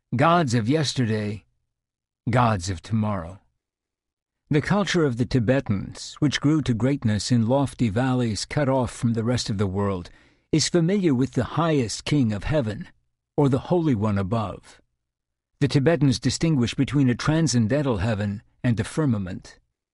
Gods of yesterday, gods of tomorrow. The culture of the Tibetans, which grew to greatness in lofty valleys cut off from the rest of the world, is familiar with the highest king of heaven, or the Holy One above. The Tibetans distinguish between a transcendental heaven and the firmament.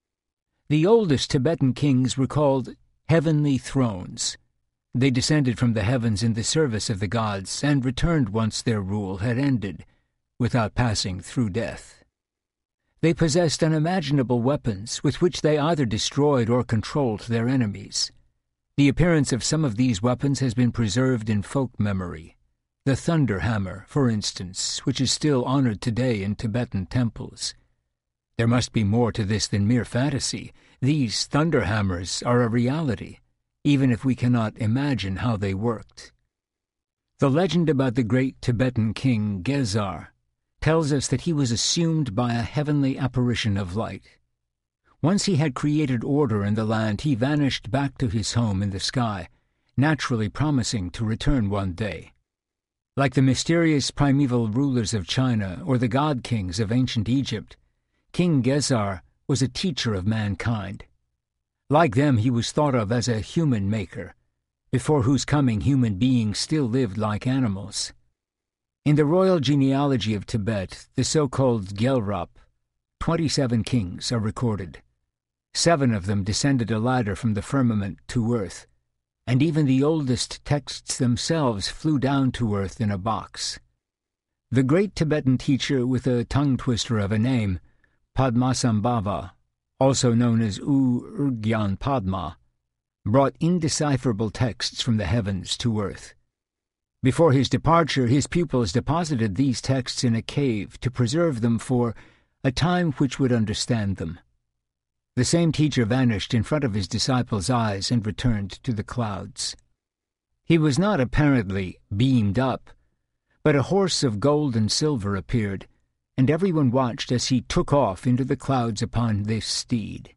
The oldest Tibetan kings were called heavenly thrones. They descended from the heavens in the service of the gods and returned once their rule had ended, without passing through death. They possessed unimaginable weapons with which they either destroyed or controlled their enemies. The appearance of some of these weapons has been preserved in folk memory. The thunder hammer, for instance, which is still honored today in Tibetan temples. There must be more to this than mere fantasy. These thunder hammers are a reality, even if we cannot imagine how they worked. The legend about the great Tibetan king Gezar tells us that he was assumed by a heavenly apparition of light. Once he had created order in the land, he vanished back to his home in the sky, naturally promising to return one day. Like the mysterious primeval rulers of China or the god-kings of ancient Egypt, King Gezar was a teacher of mankind. Like them, he was thought of as a human maker, before whose coming human beings still lived like animals. In the royal genealogy of Tibet, the so-called Gelrap, 27 kings are recorded. 7 of them descended a ladder from the firmament to earth, and even the oldest texts themselves flew down to earth in a box. The great Tibetan teacher with a tongue-twister of a name, Padmasambhava, also known as Urgyan Padma, brought indecipherable texts from the heavens to earth. Before his departure, his pupils deposited these texts in a cave to preserve them for a time which would understand them. The same teacher vanished in front of his disciples' eyes and returned to the clouds. He was not apparently beamed up, but a horse of gold and silver appeared, and everyone watched as he took off into the clouds upon this steed.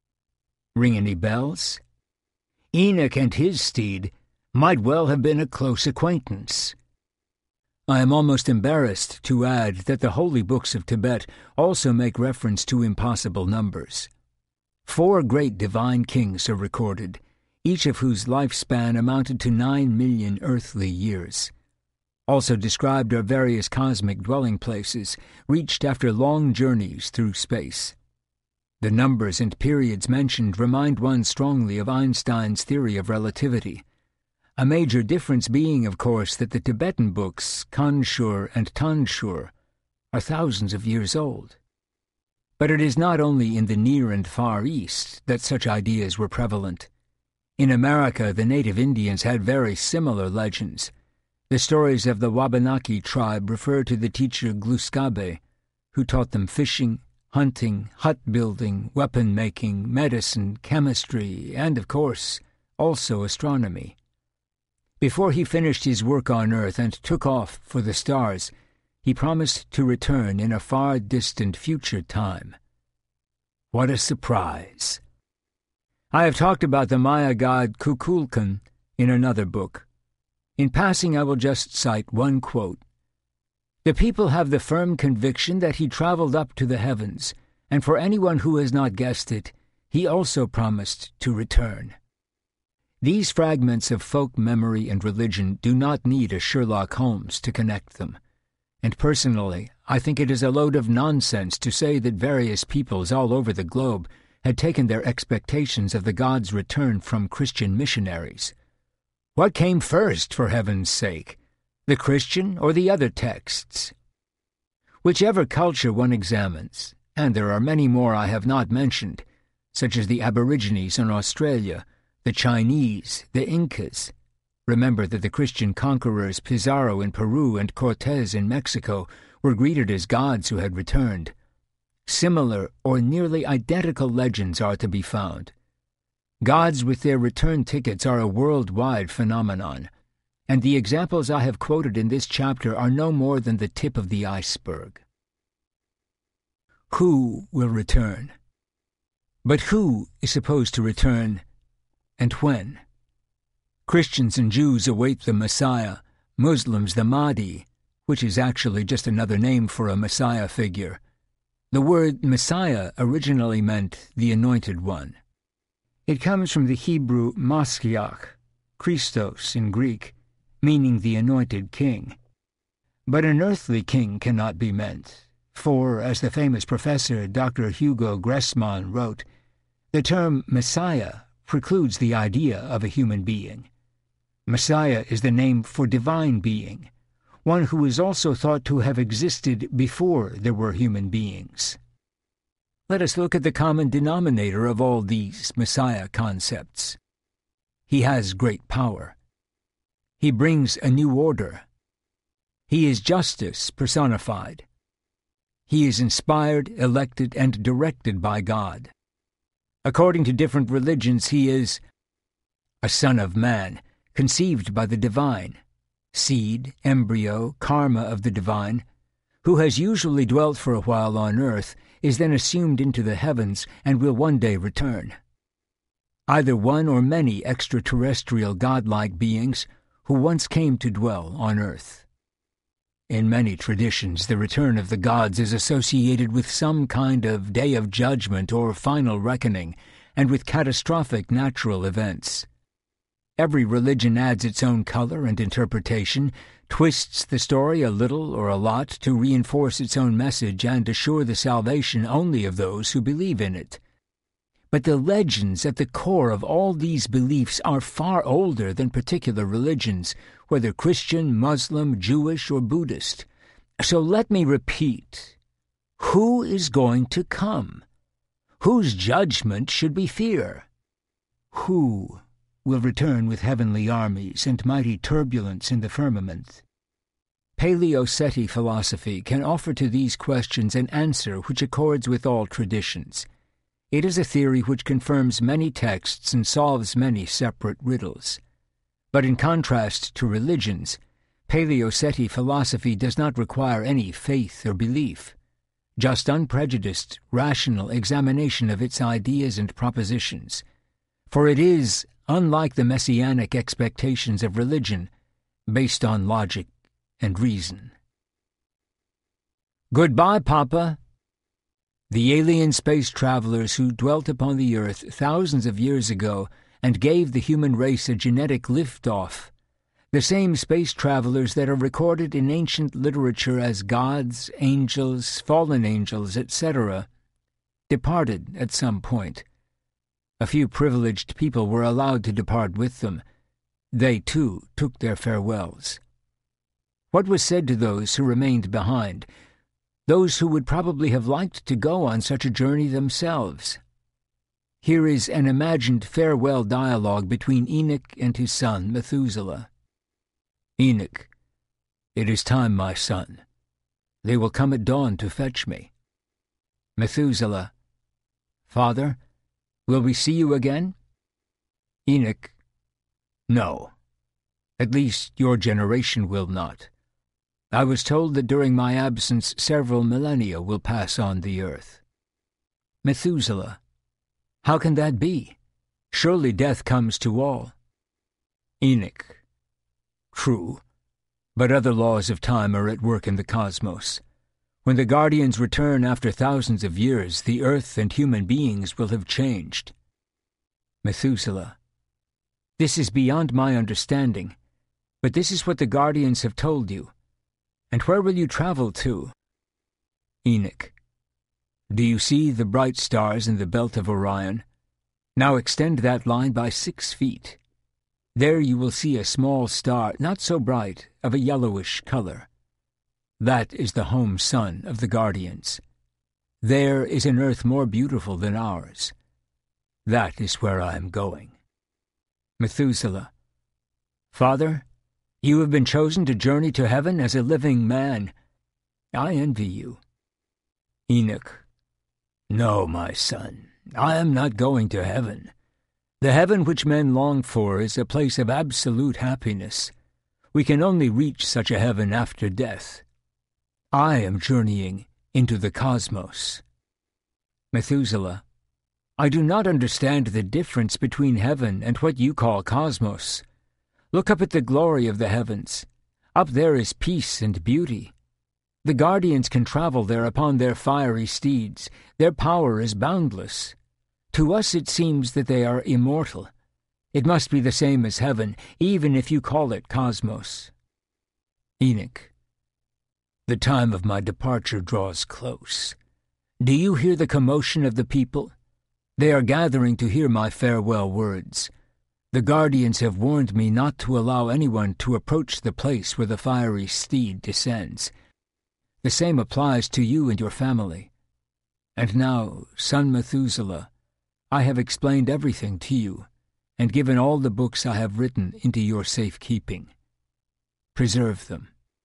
Ring any bells? Enoch and his steed might well have been a close acquaintance. I am almost embarrassed to add that the holy books of Tibet also make reference to impossible numbers. 4 great divine kings are recorded, each of whose lifespan amounted to 9 million earthly years. Also described are various cosmic dwelling places, reached after long journeys through space. The numbers and periods mentioned remind one strongly of Einstein's theory of relativity. A major difference being, of course, that the Tibetan books, Kanshur and Tanshur, are thousands of years old. But it is not only in the Near and Far East that such ideas were prevalent. In America, the native Indians had very similar legends. The stories of the Wabanaki tribe refer to the teacher Gluskabe, who taught them fishing, hunting, hut-building, weapon-making, medicine, chemistry, and, of course, also astronomy. Before he finished his work on Earth and took off for the stars, he promised to return in a far distant future time. What a surprise! I have talked about the Maya god Kukulkan in another book. In passing, I will just cite one quote. The people have the firm conviction that he traveled up to the heavens, and for anyone who has not guessed it, he also promised to return. These fragments of folk memory and religion do not need a Sherlock Holmes to connect them. And personally, I think it is a load of nonsense to say that various peoples all over the globe had taken their expectations of the god's return from Christian missionaries. What came first, for heaven's sake, the Christian or the other texts? Whichever culture one examines, and there are many more I have not mentioned, such as the Aborigines in Australia, the Chinese, the Incas. Remember that the Christian conquerors Pizarro in Peru and Cortez in Mexico were greeted as gods who had returned. Similar or nearly identical legends are to be found. Gods with their return tickets are a worldwide phenomenon, and the examples I have quoted in this chapter are no more than the tip of the iceberg. Who will return? But who is supposed to return, and when? Christians and Jews await the Messiah, Muslims the Mahdi, which is actually just another name for a Messiah figure. The word Messiah originally meant the Anointed One. It comes from the Hebrew Mashiach, Christos in Greek, meaning the Anointed King. But an earthly king cannot be meant, for, as the famous professor Dr. Hugo Gressmann wrote, the term Messiah precludes the idea of a human being. Messiah is the name for divine being, one who is also thought to have existed before there were human beings. Let us look at the common denominator of all these Messiah concepts. He has great power. He brings a new order. He is justice personified. He is inspired, elected, and directed by God. According to different religions, he is a son of man, conceived by the divine, seed, embryo, karma of the divine, who has usually dwelt for a while on earth, is then assumed into the heavens, and will one day return. Either one or many extraterrestrial godlike beings who once came to dwell on earth. In many traditions, the return of the gods is associated with some kind of day of judgment or final reckoning, and with catastrophic natural events. Every religion adds its own color and interpretation, twists the story a little or a lot to reinforce its own message and assure the salvation only of those who believe in it. But the legends at the core of all these beliefs are far older than particular religions, whether Christian, Muslim, Jewish, or Buddhist. So let me repeat, who is going to come? Whose judgment should we fear? Who will return with heavenly armies and mighty turbulence in the firmament? Paleoceti philosophy can offer to these questions an answer which accords with all traditions. It is a theory which confirms many texts and solves many separate riddles. But in contrast to religions, Paleoceti philosophy does not require any faith or belief, just unprejudiced, rational examination of its ideas and propositions. For it is, unlike the messianic expectations of religion, based on logic and reason. Goodbye, Papa. The alien space travelers who dwelt upon the Earth thousands of years ago and gave the human race a genetic lift-off, the same space travelers that are recorded in ancient literature as gods, angels, fallen angels, etc., departed at some point. A few privileged people were allowed to depart with them. They, too, took their farewells. What was said to those who remained behind, those who would probably have liked to go on such a journey themselves? Here is an imagined farewell dialogue between Enoch and his son, Methuselah. Enoch, it is time, my son. They will come at dawn to fetch me. Methuselah, Father, will we see you again? Enoch, no. At least your generation will not. I was told that during my absence several millennia will pass on the earth. Methuselah, how can that be? Surely death comes to all. Enoch, true, but other laws of time are at work in the cosmos. When the guardians return after thousands of years, the earth and human beings will have changed. Methuselah, this is beyond my understanding, but this is what the guardians have told you. And where will you travel to? Enoch, do you see the bright stars in the belt of Orion? Now extend that line by 6 feet. There you will see a small star, not so bright, of a yellowish color. That is the home sun of the guardians. There is an earth more beautiful than ours. That is where I am going. Methuselah, Father, you have been chosen to journey to heaven as a living man. I envy you. Enoch, no, my son, I am not going to heaven. The heaven which men long for is a place of absolute happiness. We can only reach such a heaven after death. I am journeying into the cosmos. Methuselah, I do not understand the difference between heaven and what you call cosmos. Look up at the glory of the heavens. Up there is peace and beauty. The guardians can travel there upon their fiery steeds. Their power is boundless. To us it seems that they are immortal. It must be the same as heaven, even if you call it cosmos. Enoch. The time of my departure draws close. Do you hear the commotion of the people? They are gathering to hear my farewell words. The guardians have warned me not to allow anyone to approach the place where the fiery steed descends. The same applies to you and your family. And now, son Methuselah, I have explained everything to you, and given all the books I have written into your safekeeping. Preserve them.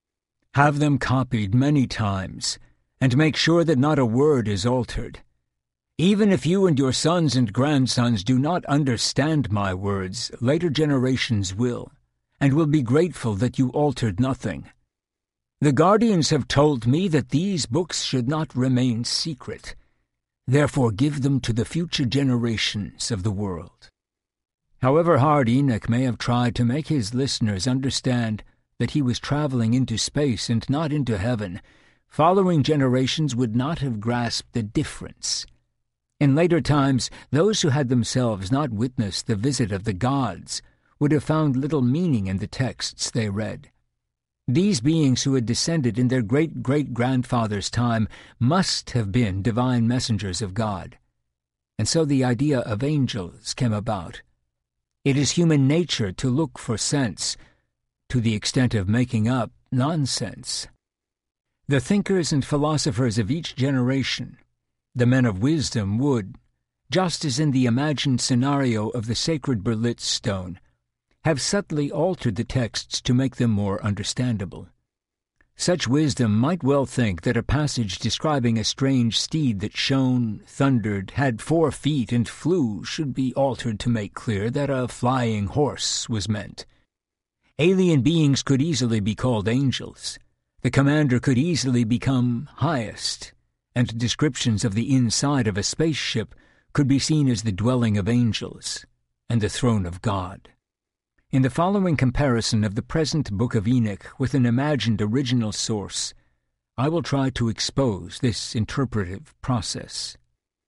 Have them copied many times, and make sure that not a word is altered. Even if you and your sons and grandsons do not understand my words, later generations will, and will be grateful that you altered nothing. The guardians have told me that these books should not remain secret. Therefore give them to the future generations of the world. However hard Enoch may have tried to make his listeners understand that he was traveling into space and not into heaven, following generations would not have grasped the difference. In later times, those who had themselves not witnessed the visit of the gods would have found little meaning in the texts they read. These beings who had descended in their great-great-grandfather's time must have been divine messengers of God. And so the idea of angels came about. It is human nature to look for sense, to the extent of making up nonsense. The thinkers and philosophers of each generation, the men of wisdom, would, just as in the imagined scenario of the sacred Berlitz stone, have subtly altered the texts to make them more understandable. Such wisdom might well think that a passage describing a strange steed that shone, thundered, had 4 feet, and flew should be altered to make clear that a flying horse was meant. Alien beings could easily be called angels. The commander could easily become highest, and descriptions of the inside of a spaceship could be seen as the dwelling of angels and the throne of God. In the following comparison of the present Book of Enoch with an imagined original source, I will try to expose this interpretive process.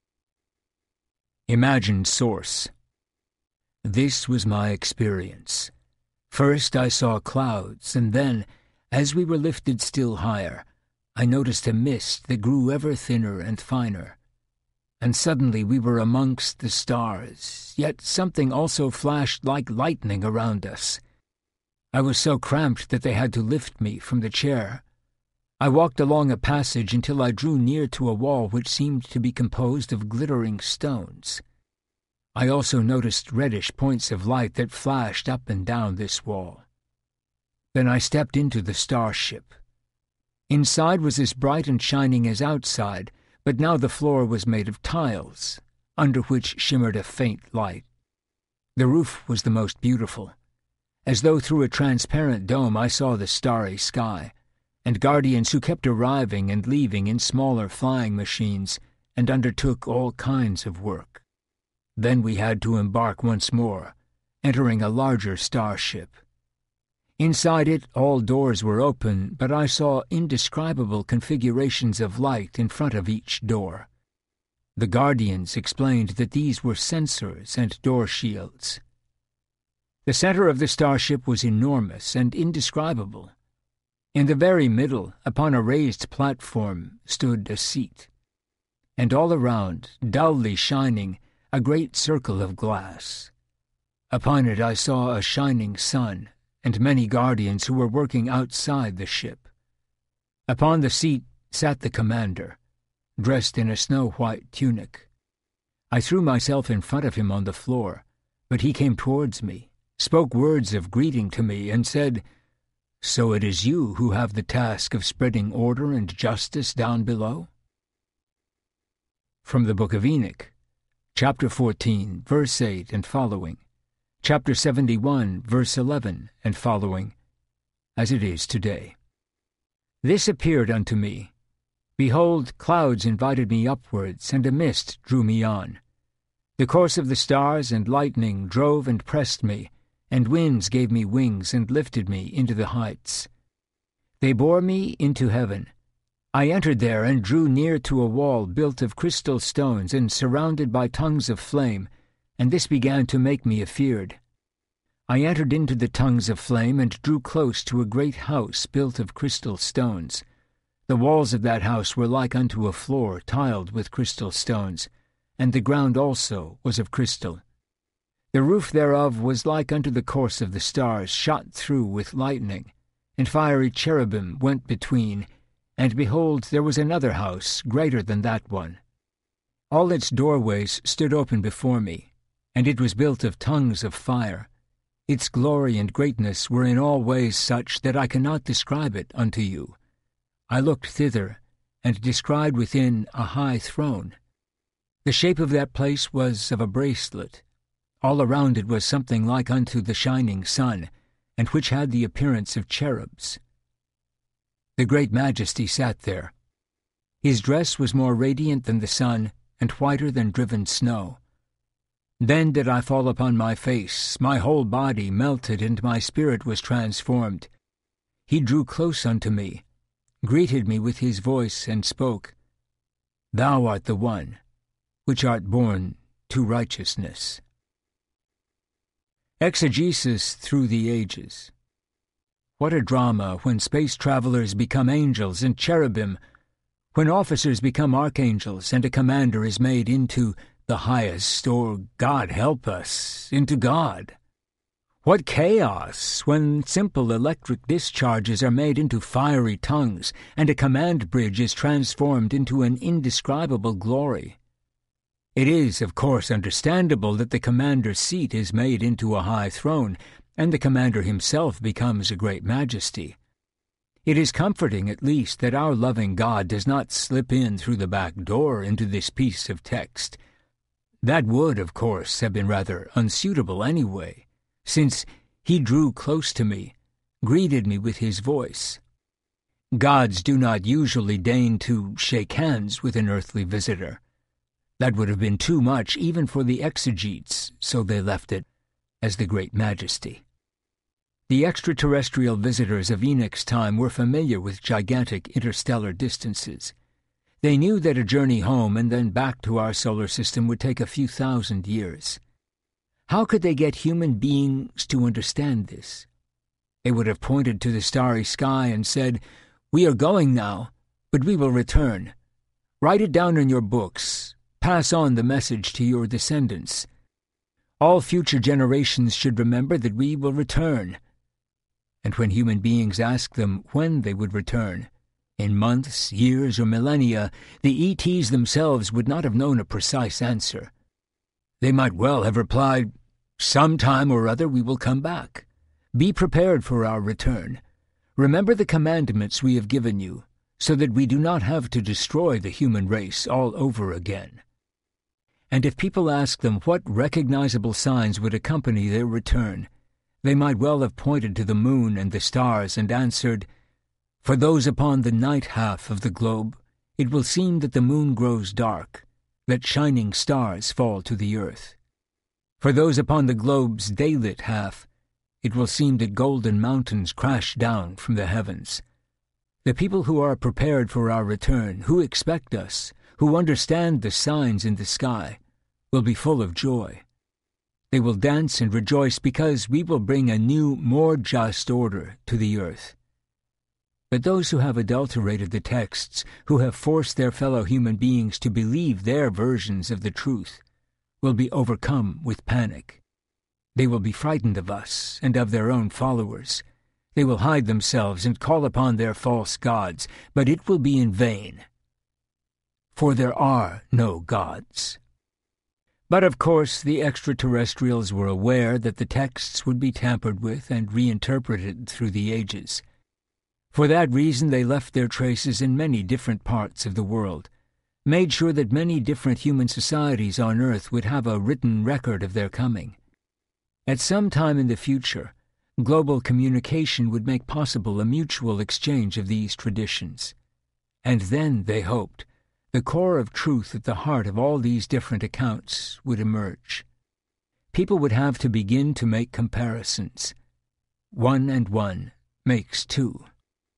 Imagined source. This was my experience. First I saw clouds, and then, as we were lifted still higher, I noticed a mist that grew ever thinner and finer. And suddenly we were amongst the stars, yet something also flashed like lightning around us. I was so cramped that they had to lift me from the chair. I walked along a passage until I drew near to a wall which seemed to be composed of glittering stones. I also noticed reddish points of light that flashed up and down this wall. Then I stepped into the starship. Inside was as bright and shining as outside, but now the floor was made of tiles, under which shimmered a faint light. The roof was the most beautiful. As though through a transparent dome I saw the starry sky, and guardians who kept arriving and leaving in smaller flying machines and undertook all kinds of work. Then we had to embark once more, entering a larger starship. Inside it, all doors were open, but I saw indescribable configurations of light in front of each door. The guardians explained that these were sensors and door shields. The center of the starship was enormous and indescribable. In the very middle, upon a raised platform, stood a seat. And all around, dully shining, a great circle of glass. Upon it I saw a shining sun, and many guardians who were working outside the ship. Upon the seat sat the commander, dressed in a snow-white tunic. I threw myself in front of him on the floor, but he came towards me, spoke words of greeting to me, and said, "So it is you who have the task of spreading order and justice down below?" From the Book of Enoch, chapter 14, verse 8 and following, chapter 71, verse 11 and following, as it is today. This appeared unto me. Behold, clouds invited me upwards, and a mist drew me on. The course of the stars and lightning drove and pressed me, and winds gave me wings and lifted me into the heights. They bore me into heaven. I entered there and drew near to a wall built of crystal stones and surrounded by tongues of flame, and this began to make me afeard. I entered into the tongues of flame and drew close to a great house built of crystal stones. The walls of that house were like unto a floor tiled with crystal stones, and the ground also was of crystal. The roof thereof was like unto the course of the stars, shot through with lightning, and fiery cherubim went between, and behold, there was another house greater than that one. All its doorways stood open before me, and it was built of tongues of fire. Its glory and greatness were in all ways such that I cannot describe it unto you. I looked thither, and descried within a high throne. The shape of that place was of a bracelet. All around it was something like unto the shining sun, and which had the appearance of cherubs. The great Majesty sat there. His dress was more radiant than the sun, and whiter than driven snow. Then did I fall upon my face, my whole body melted, and my spirit was transformed. He drew close unto me, greeted me with his voice, and spoke, Thou art the one, which art born to righteousness. Exegesis through the ages. What a drama when space travelers become angels and cherubim, when officers become archangels and a commander is made into the highest, or, God help us, into God. What chaos when simple electric discharges are made into fiery tongues and a command bridge is transformed into an indescribable glory. It is, of course, understandable that the commander's seat is made into a high throne, and the commander himself becomes a great majesty. It is comforting, at least, that our loving God does not slip in through the back door into this piece of text. That would, of course, have been rather unsuitable anyway, since he drew close to me, greeted me with his voice. Gods do not usually deign to shake hands with an earthly visitor. That would have been too much even for the exegetes, so they left it as the Great Majesty. The extraterrestrial visitors of Enoch's time were familiar with gigantic interstellar distances. They knew that a journey home and then back to our solar system would take a few thousand years. How could they get human beings to understand this? They would have pointed to the starry sky and said, We are going now, but we will return. Write it down in your books. Pass on the message to your descendants. All future generations should remember that we will return. And when human beings asked them when they would return, in months, years, or millennia, the ETs themselves would not have known a precise answer. They might well have replied, Sometime or other we will come back. Be prepared for our return. Remember the commandments we have given you, so that we do not have to destroy the human race all over again. And if people asked them what recognizable signs would accompany their return, they might well have pointed to the moon and the stars and answered, For those upon the night half of the globe, it will seem that the moon grows dark, that shining stars fall to the earth. For those upon the globe's daylit half, it will seem that golden mountains crash down from the heavens. The people who are prepared for our return, who expect us, who understand the signs in the sky, will be full of joy. They will dance and rejoice because we will bring a new, more just order to the earth. But those who have adulterated the texts, who have forced their fellow human beings to believe their versions of the truth, will be overcome with panic. They will be frightened of us and of their own followers. They will hide themselves and call upon their false gods, but it will be in vain. For there are no gods. But of course the extraterrestrials were aware that the texts would be tampered with and reinterpreted through the ages. For that reason they left their traces in many different parts of the world, made sure that many different human societies on Earth would have a written record of their coming. At some time in the future, global communication would make possible a mutual exchange of these traditions. And then, they hoped, the core of truth at the heart of all these different accounts would emerge. People would have to begin to make comparisons. 1 and 1 makes 2.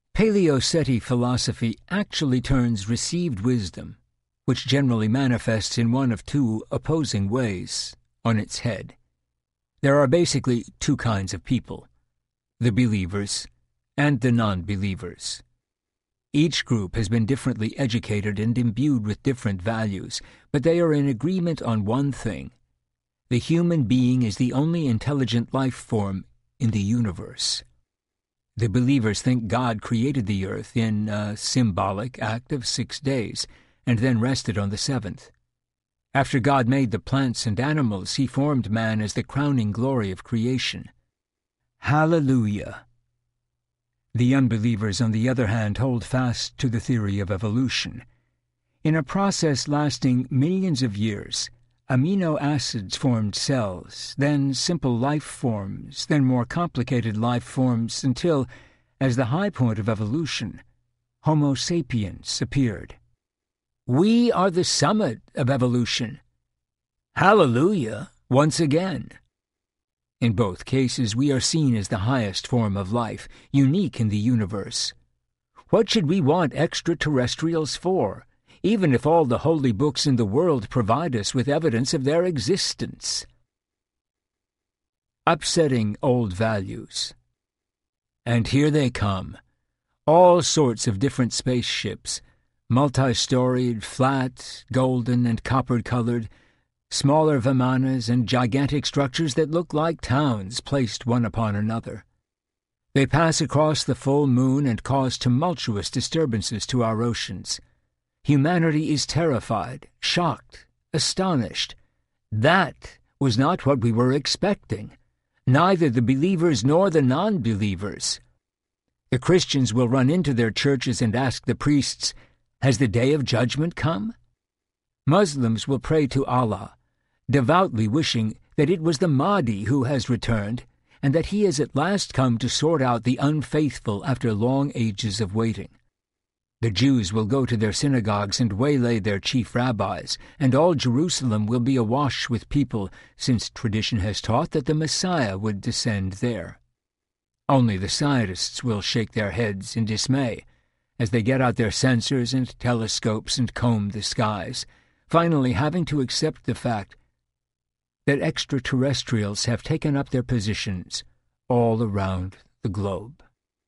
Paleoceti philosophy actually turns received wisdom, which generally manifests in one of two opposing ways, on its head. There are basically two kinds of people: the believers and the non-believers. Each group has been differently educated and imbued with different values, but they are in agreement on one thing: the human being is the only intelligent life form in the universe. The believers think God created the earth in a symbolic act of 6 days, and then rested on the seventh. After God made the plants and animals, he formed man as the crowning glory of creation. Hallelujah! The unbelievers, on the other hand, hold fast to the theory of evolution. In a process lasting millions of years, amino acids formed cells, then simple life forms, then more complicated life forms, until, as the high point of evolution, Homo sapiens appeared. We are the summit of evolution. Hallelujah, once again. In both cases, we are seen as the highest form of life, unique in the universe. What should we want extraterrestrials for, even if all the holy books in the world provide us with evidence of their existence? Upsetting old values. And here they come. All sorts of different spaceships, multi-storied, flat, golden, and copper-colored, smaller vimanas, and gigantic structures that look like towns placed one upon another. They pass across the full moon and cause tumultuous disturbances to our oceans. Humanity is terrified, shocked, astonished. That was not what we were expecting. Neither the believers nor the non-believers. The Christians will run into their churches and ask the priests, "Has the day of judgment come?" Muslims will pray to Allah, devoutly wishing that it was the Mahdi who has returned, and that he has at last come to sort out the unfaithful after long ages of waiting. The Jews will go to their synagogues and waylay their chief rabbis, and all Jerusalem will be awash with people, since tradition has taught that the Messiah would descend there. Only the scientists will shake their heads in dismay as they get out their sensors and telescopes and comb the skies, finally having to accept the fact that extraterrestrials have taken up their positions all around the globe.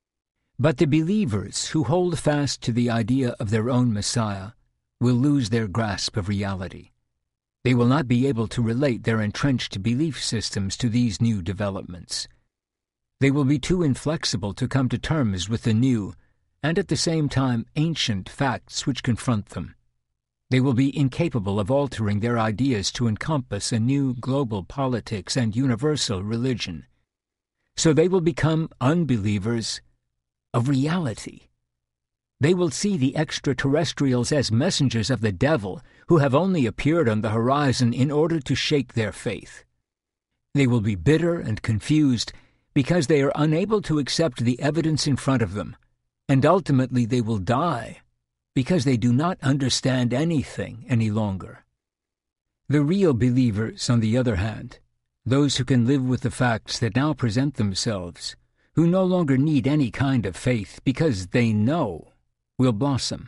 But the believers who hold fast to the idea of their own Messiah will lose their grasp of reality. They will not be able to relate their entrenched belief systems to these new developments. They will be too inflexible to come to terms with the new, and at the same time ancient facts which confront them. They will be incapable of altering their ideas to encompass a new global politics and universal religion. So they will become unbelievers of reality. They will see the extraterrestrials as messengers of the devil who have only appeared on the horizon in order to shake their faith. They will be bitter and confused because they are unable to accept the evidence in front of them, and ultimately they will die because they do not understand anything any longer. The real believers, on the other hand, those who can live with the facts that now present themselves, who no longer need any kind of faith because they know, will blossom.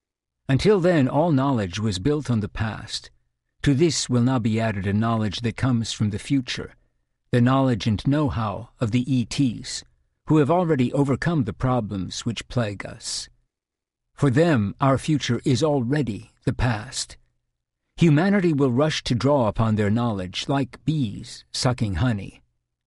Until then, all knowledge was built on the past. To this will now be added a knowledge that comes from the future, the knowledge and know-how of the ETs, who have already overcome the problems which plague us. For them, our future is already the past. Humanity will rush to draw upon their knowledge like bees sucking honey.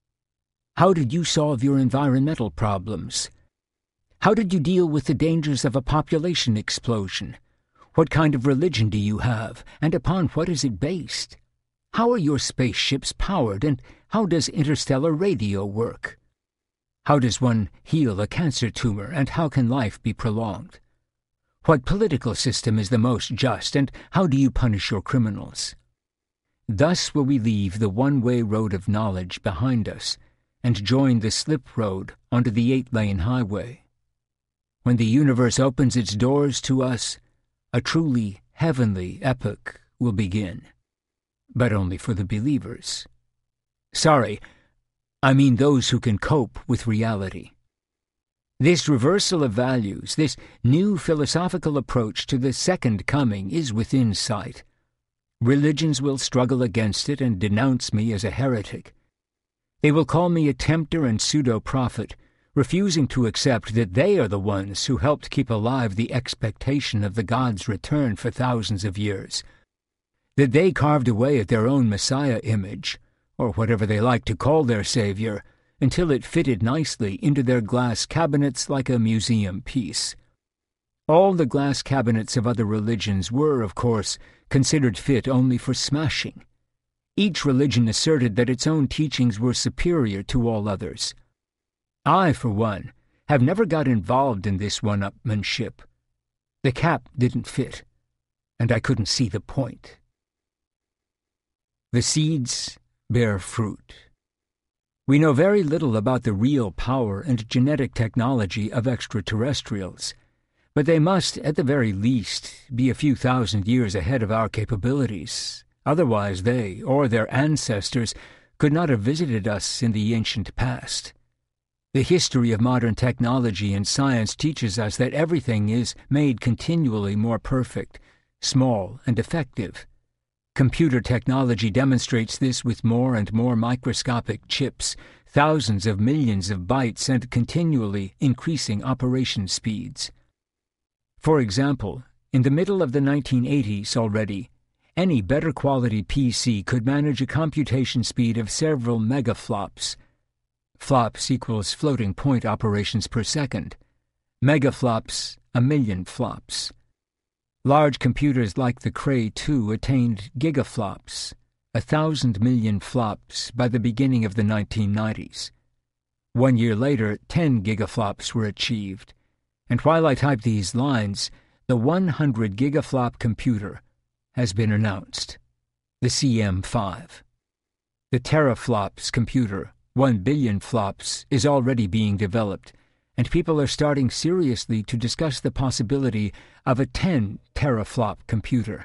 How did you solve your environmental problems? How did you deal with the dangers of a population explosion? What kind of religion do you have, and upon what is it based? How are your spaceships powered, and how does interstellar radio work? How does one heal a cancer tumor, and how can life be prolonged? What political system is the most just, and how do you punish your criminals? Thus will we leave the one-way road of knowledge behind us, and join the slip road onto the 8-lane highway. When the universe opens its doors to us, a truly heavenly epoch will begin. But only for the believers. Sorry, I mean those who can cope with reality. This reversal of values, this new philosophical approach to the second coming is within sight. Religions will struggle against it and denounce me as a heretic. They will call me a tempter and pseudo-prophet, refusing to accept that they are the ones who helped keep alive the expectation of the God's return for thousands of years, that they carved away at their own Messiah image, or whatever they like to call their Savior, until it fitted nicely into their glass cabinets like a museum piece. All the glass cabinets of other religions were, of course, considered fit only for smashing. Each religion asserted that its own teachings were superior to all others. I, for one, have never got involved in this one-upmanship. The cap didn't fit, and I couldn't see the point. The seeds bear fruit. We know very little about the real power and genetic technology of extraterrestrials, but they must, at the very least, be a few thousand years ahead of our capabilities. Otherwise they, or their ancestors, could not have visited us in the ancient past. The history of modern technology and science teaches us that everything is made continually more perfect, small, and effective. Computer technology demonstrates this with more and more microscopic chips, thousands of millions of bytes, and continually increasing operation speeds. For example, in the middle of the 1980s already, any better quality PC could manage a computation speed of several megaflops. Flops equals floating point operations per second. Megaflops, 1,000,000 flops. Large computers like the Cray II attained gigaflops, 1,000 million flops, by the beginning of the 1990s. 1 year later, 10 gigaflops were achieved, and while I type these lines, the 100 gigaflop computer has been announced, the CM5. The teraflops computer, 1 billion flops, is already being developed, and people are starting seriously to discuss the possibility of a 10 teraflop computer.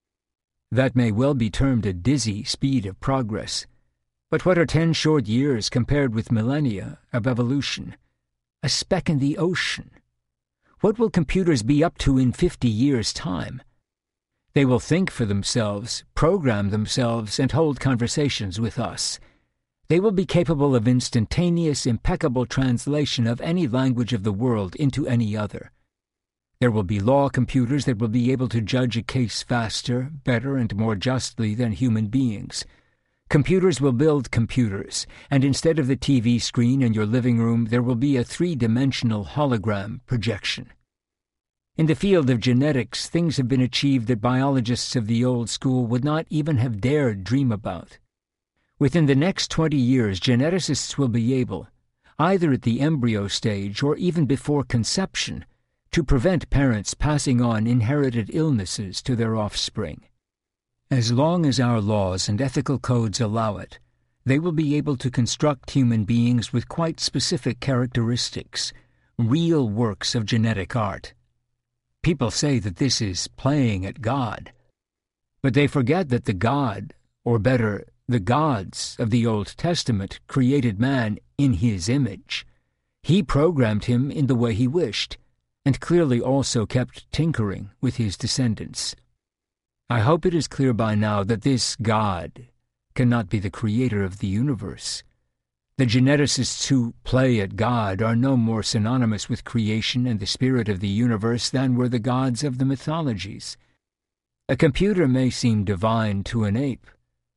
That may well be termed a dizzy speed of progress, but what are 10 short years compared with millennia of evolution? A speck in the ocean. What will computers be up to in 50 years' time? They will think for themselves, program themselves, and hold conversations with us. They will be capable of instantaneous, impeccable translation of any language of the world into any other. There will be law computers that will be able to judge a case faster, better, and more justly than human beings. Computers will build computers, and instead of the TV screen in your living room, there will be a 3-dimensional hologram projection. In the field of genetics, things have been achieved that biologists of the old school would not even have dared dream about. Within the next 20 years, geneticists will be able, either at the embryo stage or even before conception, to prevent parents passing on inherited illnesses to their offspring. As long as our laws and ethical codes allow it, they will be able to construct human beings with quite specific characteristics, real works of genetic art. People say that this is playing at God, but they forget that the God, or better, the gods of the Old Testament, created man in his image. He programmed him in the way he wished, and clearly also kept tinkering with his descendants. I hope it is clear by now that this God cannot be the creator of the universe. The geneticists who play at God are no more synonymous with creation and the spirit of the universe than were the gods of the mythologies. A computer may seem divine to an ape,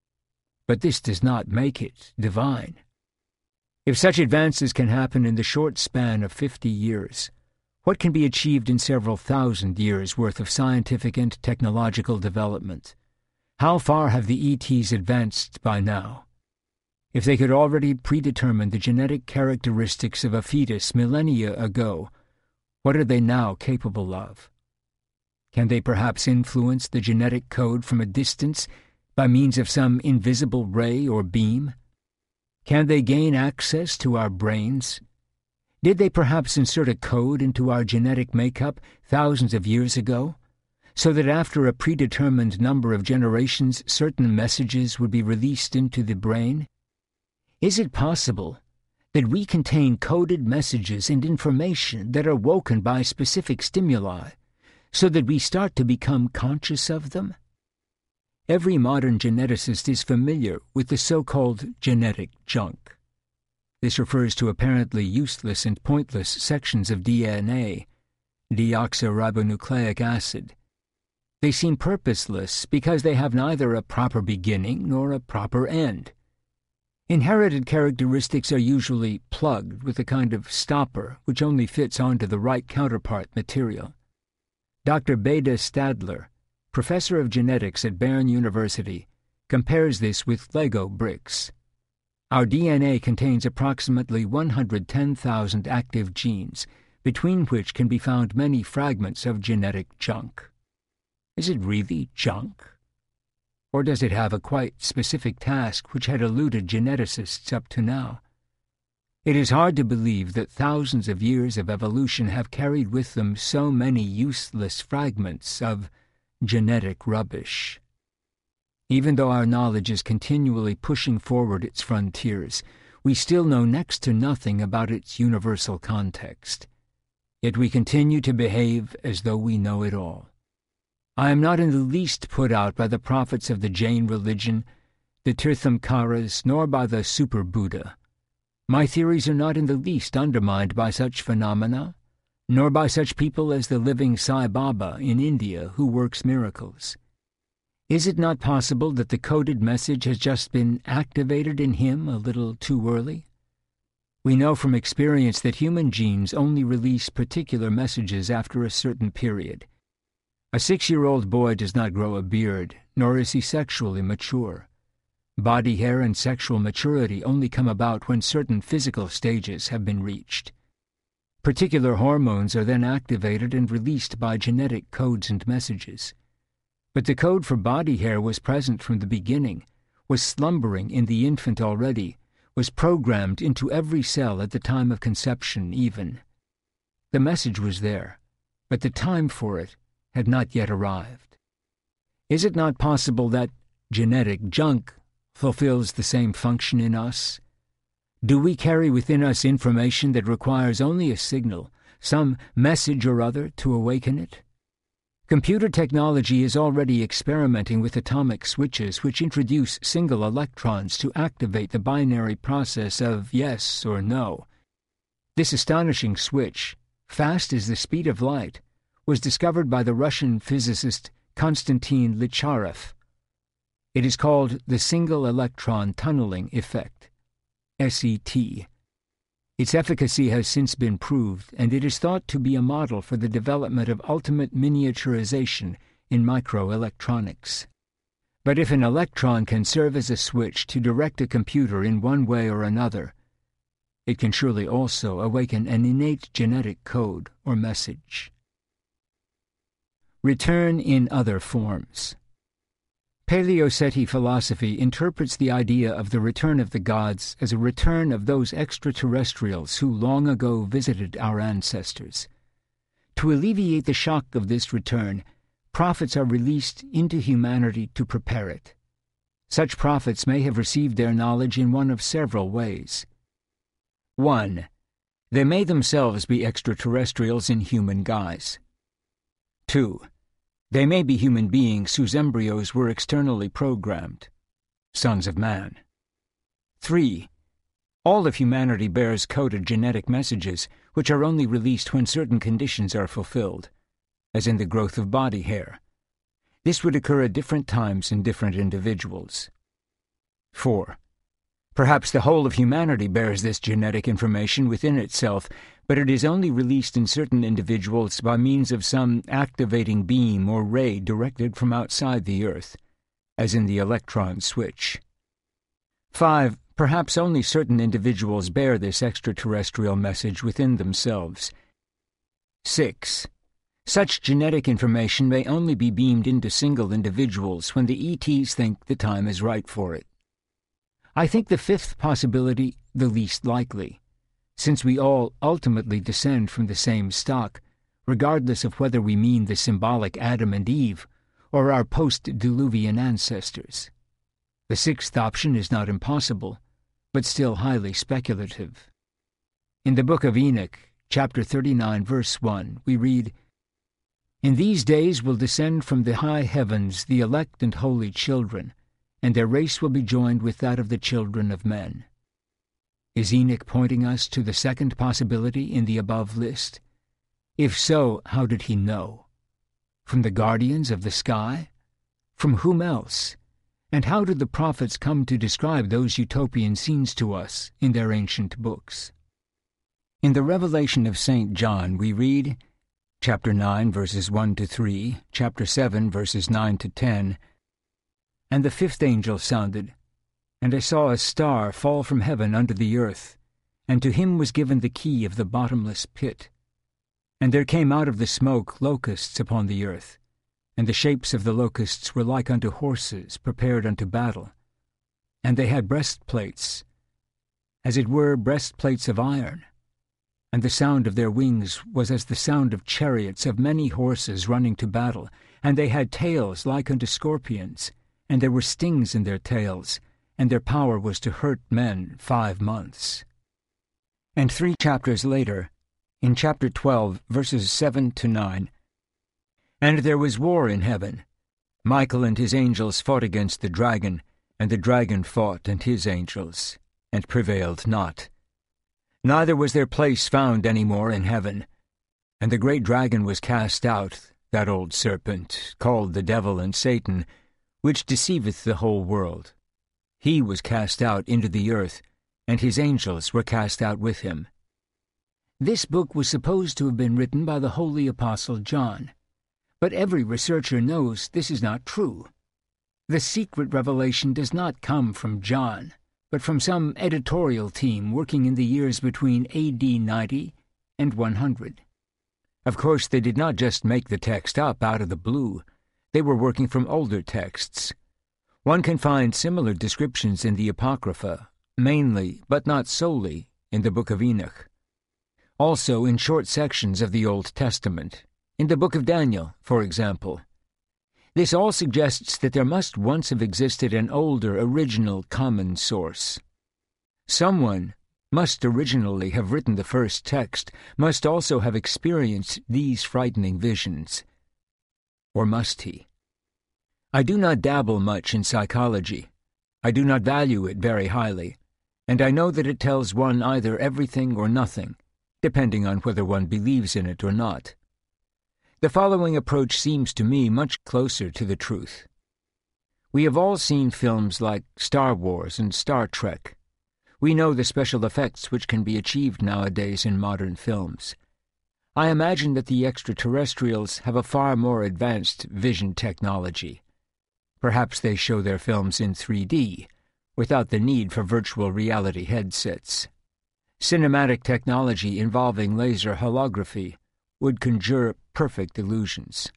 but this does not make it divine. If such advances can happen in the short span of 50 years, what can be achieved in several thousand years' worth of scientific and technological development? How far have the ETs advanced by now? If they could already predetermine the genetic characteristics of a fetus millennia ago, what are they now capable of? Can they perhaps influence the genetic code from a distance by means of some invisible ray or beam? Can they gain access to our brains? Did they perhaps insert a code into our genetic makeup thousands of years ago, so that after a predetermined number of generations certain messages would be released into the brain? Is it possible that we contain coded messages and information that are woken by specific stimuli, so that we start to become conscious of them? Every modern geneticist is familiar with the so-called genetic junk. This refers to apparently useless and pointless sections of DNA, deoxyribonucleic acid. They seem purposeless because they have neither a proper beginning nor a proper end. Inherited characteristics are usually plugged with a kind of stopper which only fits onto the right counterpart material. Dr. Beda Stadler, professor of genetics at Bern University, compares this with Lego bricks. Our DNA contains approximately 110,000 active genes, between which can be found many fragments of genetic junk. Is it really junk? Or does it have a quite specific task which had eluded geneticists up to now? It is hard to believe that thousands of years of evolution have carried with them so many useless fragments of genetic rubbish. Even though our knowledge is continually pushing forward its frontiers, we still know next to nothing about its universal context. Yet we continue to behave as though we know it all. I am not in the least put out by the prophets of the Jain religion, the Tirthankaras, nor by the Super Buddha. My theories are not in the least undermined by such phenomena, nor by such people as the living Sai Baba in India who works miracles. Is it not possible that the coded message has just been activated in him a little too early? We know from experience that human genes only release particular messages after a certain period. A 6-year-old boy does not grow a beard, nor is he sexually mature. Body hair and sexual maturity only come about when certain physical stages have been reached. Particular hormones are then activated and released by genetic codes and messages. But the code for body hair was present from the beginning, was slumbering in the infant already, was programmed into every cell at the time of conception even. The message was there, but the time for it had not yet arrived. Is it not possible that genetic junk fulfills the same function in us? Do we carry within us information that requires only a signal, some message or other to awaken it? Computer technology is already experimenting with atomic switches which introduce single electrons to activate the binary process of yes or no. This astonishing switch, fast as the speed of light, was discovered by the Russian physicist Konstantin Licharev. It is called the single electron tunneling effect, SET. Its efficacy has since been proved, and it is thought to be a model for the development of ultimate miniaturization in microelectronics. But if an electron can serve as a switch to direct a computer in one way or another, it can surely also awaken an innate genetic code or message. Return in other forms. Paleoceti philosophy interprets the idea of the return of the gods as a return of those extraterrestrials who long ago visited our ancestors. To alleviate the shock of this return, prophets are released into humanity to prepare it. Such prophets may have received their knowledge in one of several ways. 1. They may themselves be extraterrestrials in human guise. 2. They may be human beings whose embryos were externally programmed, sons of man. 3. All of humanity bears coded genetic messages which are only released when certain conditions are fulfilled, as in the growth of body hair. This would occur at different times in different individuals. 4. Perhaps the whole of humanity bears this genetic information within itself, but it is only released in certain individuals by means of some activating beam or ray directed from outside the Earth, as in the electron switch. 5. Perhaps only certain individuals bear this extraterrestrial message within themselves. 6. Such genetic information may only be beamed into single individuals when the ETs think the time is right for it. I think the fifth possibility the least likely, since we all ultimately descend from the same stock, regardless of whether we mean the symbolic Adam and Eve or our post-Diluvian ancestors. The sixth option is not impossible, but still highly speculative. In the book of Enoch, chapter 39, verse 1, we read, "In these days will descend from the high heavens the elect and holy children, and their race will be joined with that of the children of men." Is Enoch pointing us to the second possibility in the above list? If so, how did he know? From the guardians of the sky? From whom else? And how did the prophets come to describe those utopian scenes to us in their ancient books? In the Revelation of St. John we read, chapter 9, verses 1 to 3, chapter 7, verses 9 to 10, "And the fifth angel sounded, and I saw a star fall from heaven unto the earth, and to him was given the key of the bottomless pit. And there came out of the smoke locusts upon the earth, and the shapes of the locusts were like unto horses prepared unto battle. And they had breastplates, as it were breastplates of iron. And the sound of their wings was as the sound of chariots of many horses running to battle. And they had tails like unto scorpions, and there were stings in their tails, and their power was to hurt men 5 months. And 3 chapters later, in chapter 12, verses 7 to 9, "And there was war in heaven. Michael and his angels fought against the dragon, and the dragon fought and his angels, and prevailed not. Neither was their place found any more in heaven. And the great dragon was cast out, that old serpent, called the devil and Satan, which deceiveth the whole world. He was cast out into the earth, and his angels were cast out with him." This book was supposed to have been written by the holy apostle John, but every researcher knows this is not true. The secret revelation does not come from John, but from some editorial team working in the years between AD 90 and 100. Of course, they did not just make the text up out of the blue. They were working from older texts. One can find similar descriptions in the Apocrypha, mainly, but not solely, in the book of Enoch. Also in short sections of the Old Testament, in the book of Daniel, for example. This all suggests that there must once have existed an older, original, common source. Someone must originally have written the first text, must also have experienced these frightening visions. Or must he? I do not dabble much in psychology. I do not value it very highly, and I know that it tells one either everything or nothing, depending on whether one believes in it or not. The following approach seems to me much closer to the truth. We have all seen films like Star Wars and Star Trek. We know the special effects which can be achieved nowadays in modern films. I imagine that the extraterrestrials have a far more advanced vision technology. Perhaps they show their films in 3D, without the need for virtual reality headsets. Cinematic technology involving laser holography would conjure perfect illusions.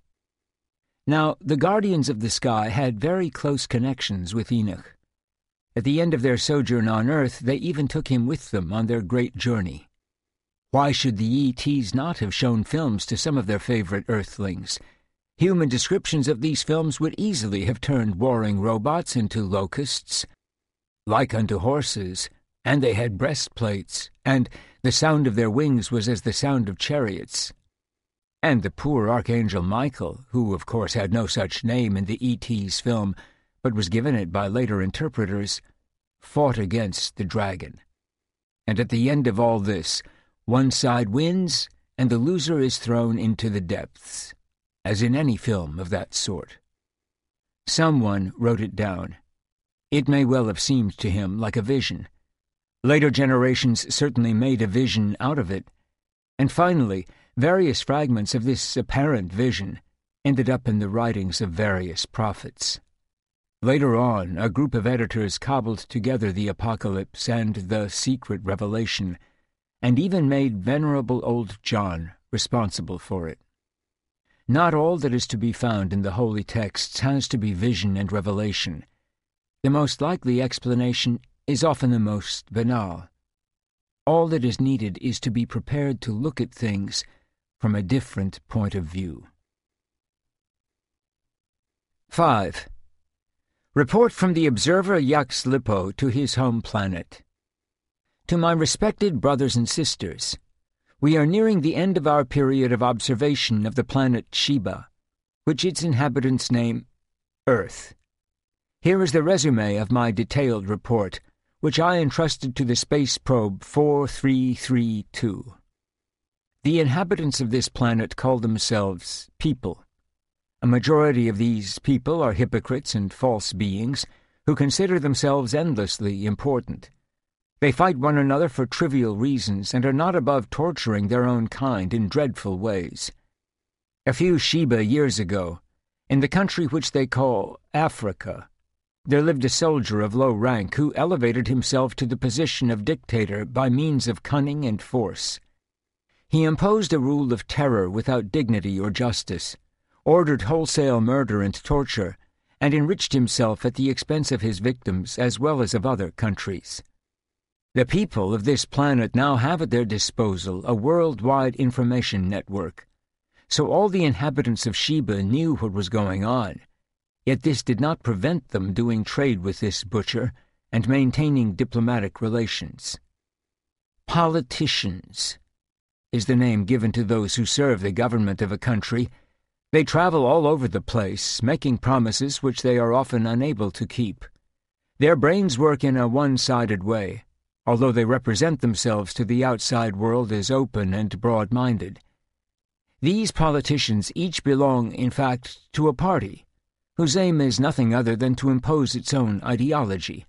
Now, the guardians of the sky had very close connections with Enoch. At the end of their sojourn on earth, they even took him with them on their great journey. Why should the E.T.s not have shown films to some of their favorite earthlings? Human descriptions of these films would easily have turned warring robots into locusts, like unto horses, and they had breastplates, and the sound of their wings was as the sound of chariots. And the poor Archangel Michael, who of course had no such name in the E.T.'s film, but was given it by later interpreters, fought against the dragon. And at the end of all this, one side wins, and the loser is thrown into the depths, as in any film of that sort. Someone wrote it down. It may well have seemed to him like a vision. Later generations certainly made a vision out of it, and finally, various fragments of this apparent vision ended up in the writings of various prophets. Later on, a group of editors cobbled together the Apocalypse and the Secret Revelation, and even made venerable old John responsible for it. Not all that is to be found in the holy texts has to be vision and revelation. The most likely explanation is often the most banal. All that is needed is to be prepared to look at things from a different point of view. 5. Report from the observer Jacques Lippo to his home planet. To my respected brothers and sisters, we are nearing the end of our period of observation of the planet Sheba, which its inhabitants name Earth. Here is the resume of my detailed report, which I entrusted to the space probe 4332. The inhabitants of this planet call themselves people. A majority of these people are hypocrites and false beings who consider themselves endlessly important. They fight one another for trivial reasons and are not above torturing their own kind in dreadful ways. A few Sheba years ago, in the country which they call Africa, there lived a soldier of low rank who elevated himself to the position of dictator by means of cunning and force. He imposed a rule of terror without dignity or justice, ordered wholesale murder and torture, and enriched himself at the expense of his victims as well as of other countries. The people of this planet now have at their disposal a worldwide information network, so all the inhabitants of Sheba knew what was going on, yet this did not prevent them doing trade with this butcher and maintaining diplomatic relations. Politicians is the name given to those who serve the government of a country. They travel all over the place, making promises which they are often unable to keep. Their brains work in a one-sided way, although they represent themselves to the outside world as open and broad-minded. These politicians each belong, in fact, to a party, whose aim is nothing other than to impose its own ideology.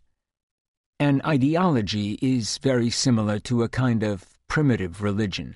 An ideology is very similar to a kind of primitive religion.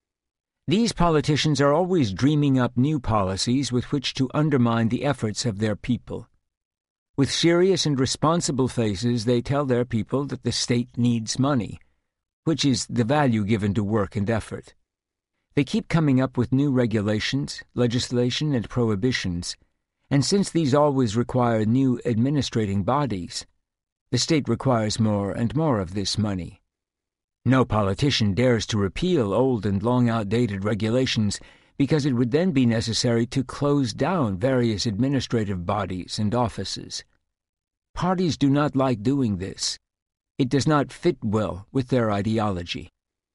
These politicians are always dreaming up new policies with which to undermine the efforts of their people. With serious and responsible faces, they tell their people that the state needs money, which is the value given to work and effort. They keep coming up with new regulations, legislation, and prohibitions, and since these always require new administrating bodies, the state requires more and more of this money. No politician dares to repeal old and long outdated regulations because it would then be necessary to close down various administrative bodies and offices. Parties do not like doing this. It does not fit well with their ideology.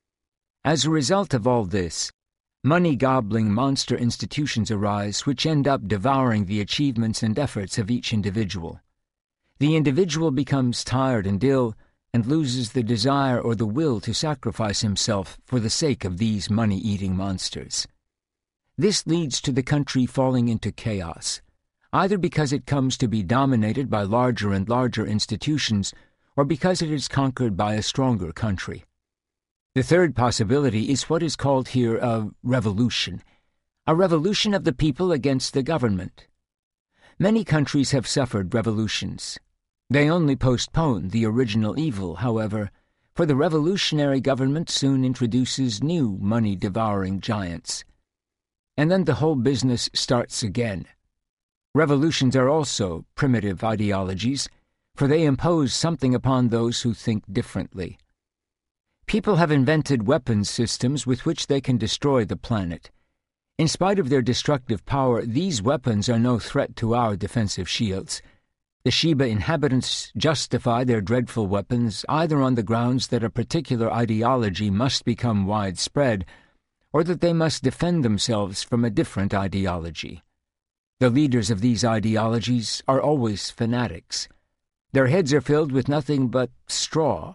As a result of all this, money-gobbling monster institutions arise which end up devouring the achievements and efforts of each individual. The individual becomes tired and ill and loses the desire or the will to sacrifice himself for the sake of these money-eating monsters. This leads to the country falling into chaos, either because it comes to be dominated by larger and larger institutions, or because it is conquered by a stronger country. The third possibility is what is called here a revolution of the people against the government. Many countries have suffered revolutions. They only postpone the original evil, however, for the revolutionary government soon introduces new money-devouring giants. And then the whole business starts again. Revolutions are also primitive ideologies, for they impose something upon those who think differently. People have invented weapons systems with which they can destroy the planet. In spite of their destructive power, these weapons are no threat to our defensive shields. The Sheba inhabitants justify their dreadful weapons either on the grounds that a particular ideology must become widespread, or that they must defend themselves from a different ideology. The leaders of these ideologies are always fanatics. Their heads are filled with nothing but straw.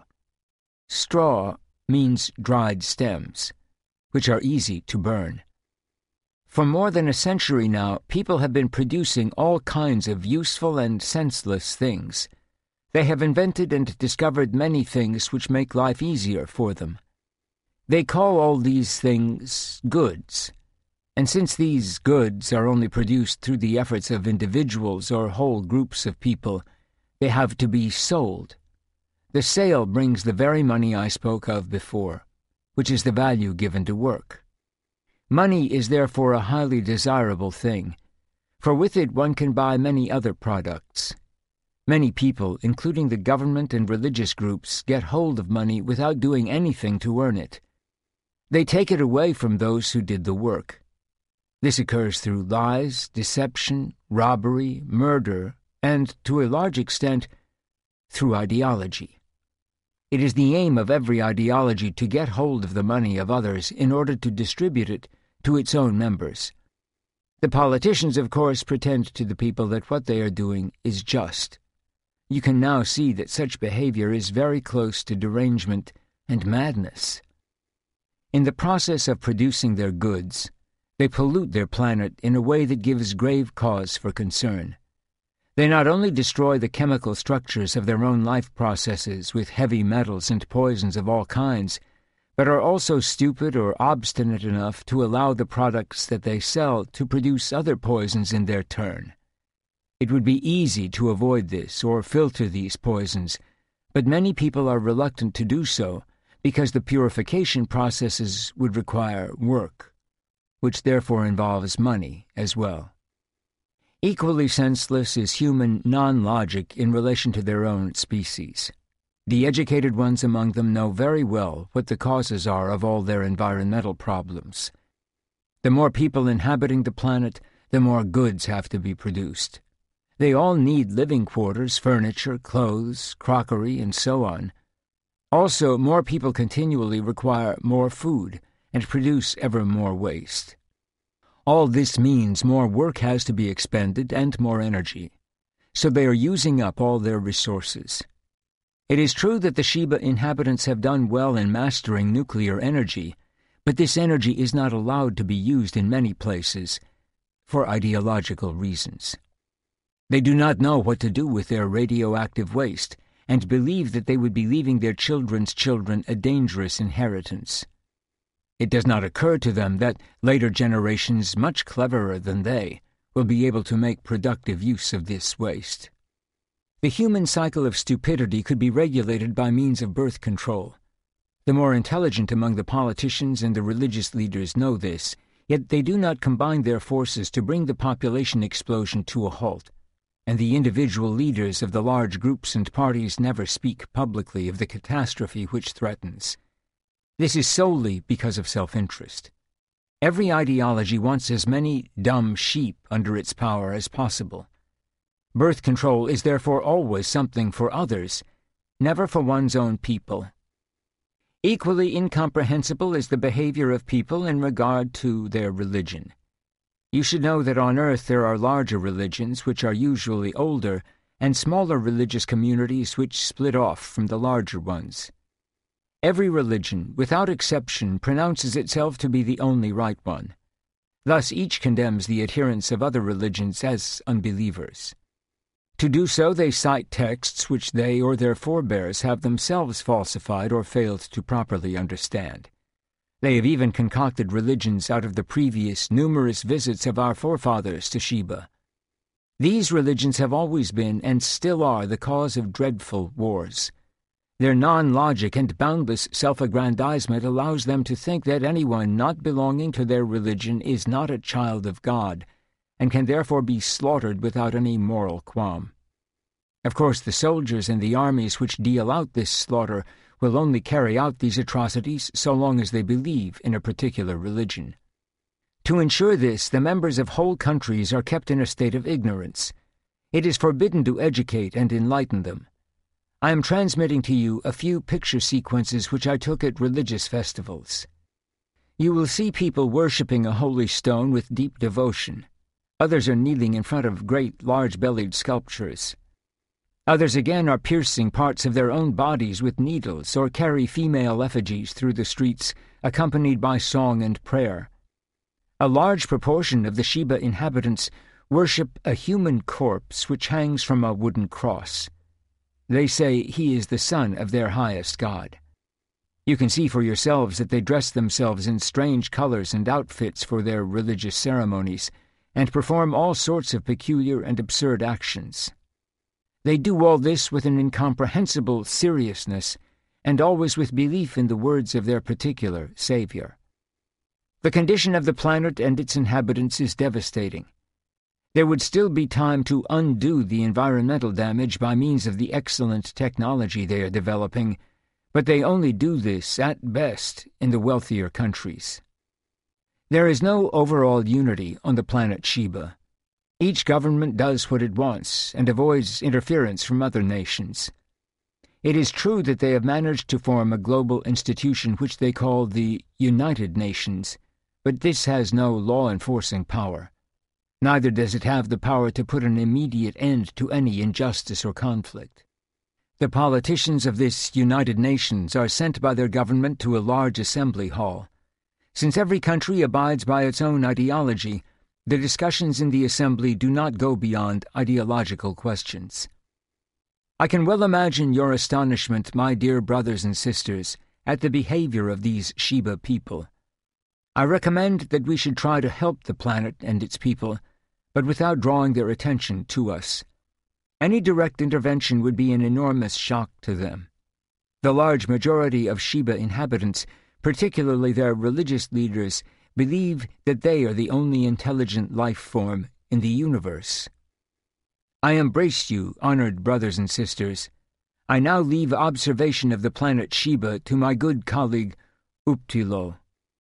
Straw means dried stems, which are easy to burn. For more than a century now, people have been producing all kinds of useful and senseless things. They have invented and discovered many things which make life easier for them. They call all these things goods, and since these goods are only produced through the efforts of individuals or whole groups of people, they have to be sold. The sale brings the very money I spoke of before, which is the value given to work. Money is therefore a highly desirable thing, for with it one can buy many other products. Many people, including the government and religious groups, get hold of money without doing anything to earn it. They take it away from those who did the work. This occurs through lies, deception, robbery, murder, and, to a large extent, through ideology. It is the aim of every ideology to get hold of the money of others in order to distribute it to its own members. The politicians, of course, pretend to the people that what they are doing is just. You can now see that such behavior is very close to derangement and madness. In the process of producing their goods, they pollute their planet in a way that gives grave cause for concern. They not only destroy the chemical structures of their own life processes with heavy metals and poisons of all kinds, but are also stupid or obstinate enough to allow the products that they sell to produce other poisons in their turn. It would be easy to avoid this or filter these poisons, but many people are reluctant to do so because the purification processes would require work, which therefore involves money as well. Equally senseless is human non-logic in relation to their own species. The educated ones among them know very well what the causes are of all their environmental problems. The more people inhabiting the planet, the more goods have to be produced. They all need living quarters, furniture, clothes, crockery, and so on. Also, more people continually require more food and produce ever more waste. All this means more work has to be expended and more energy, so they are using up all their resources. It is true that the Sheba inhabitants have done well in mastering nuclear energy, but this energy is not allowed to be used in many places for ideological reasons. They do not know what to do with their radioactive waste and believe that they would be leaving their children's children a dangerous inheritance. It does not occur to them that later generations, much cleverer than they, will be able to make productive use of this waste. The human cycle of stupidity could be regulated by means of birth control. The more intelligent among the politicians and the religious leaders know this, yet they do not combine their forces to bring the population explosion to a halt, and the individual leaders of the large groups and parties never speak publicly of the catastrophe which threatens. This is solely because of self-interest. Every ideology wants as many dumb sheep under its power as possible. Birth control is therefore always something for others, never for one's own people. Equally incomprehensible is the behavior of people in regard to their religion. You should know that on earth there are larger religions which are usually older, and smaller religious communities which split off from the larger ones. Every religion, without exception, pronounces itself to be the only right one. Thus each condemns the adherents of other religions as unbelievers. To do so, they cite texts which they or their forebears have themselves falsified or failed to properly understand. They have even concocted religions out of the previous numerous visits of our forefathers to Sheba. These religions have always been and still are the cause of dreadful wars. Their non-logic and boundless self-aggrandizement allows them to think that anyone not belonging to their religion is not a child of God, and can therefore be slaughtered without any moral qualm. Of course, the soldiers and the armies which deal out this slaughter will only carry out these atrocities so long as they believe in a particular religion. To ensure this, the members of whole countries are kept in a state of ignorance. It is forbidden to educate and enlighten them. I am transmitting to you a few picture sequences which I took at religious festivals. You will see people worshipping a holy stone with deep devotion. Others are kneeling in front of great, large-bellied sculptures. Others again are piercing parts of their own bodies with needles or carry female effigies through the streets, accompanied by song and prayer. A large proportion of the Sheba inhabitants worship a human corpse which hangs from a wooden cross. They say he is the son of their highest god. You can see for yourselves that they dress themselves in strange colors and outfits for their religious ceremonies, and perform all sorts of peculiar and absurd actions. They do all this with an incomprehensible seriousness, and always with belief in the words of their particular Savior. The condition of the planet and its inhabitants is devastating. There would still be time to undo the environmental damage by means of the excellent technology they are developing, but they only do this, at best, in the wealthier countries. There is no overall unity on the planet Sheba. Each government does what it wants and avoids interference from other nations. It is true that they have managed to form a global institution which they call the United Nations, but this has no law-enforcing power. Neither does it have the power to put an immediate end to any injustice or conflict. The politicians of this United Nations are sent by their government to a large assembly hall. Since every country abides by its own ideology, the discussions in the assembly do not go beyond ideological questions. I can well imagine your astonishment, my dear brothers and sisters, at the behavior of these Sheba people. I recommend that we should try to help the planet and its people, but without drawing their attention to us. Any direct intervention would be an enormous shock to them. The large majority of Sheba inhabitants, particularly their religious leaders, believe that they are the only intelligent life form in the universe. I embrace you, honored brothers and sisters. I now leave observation of the planet Sheba to my good colleague Uptilo.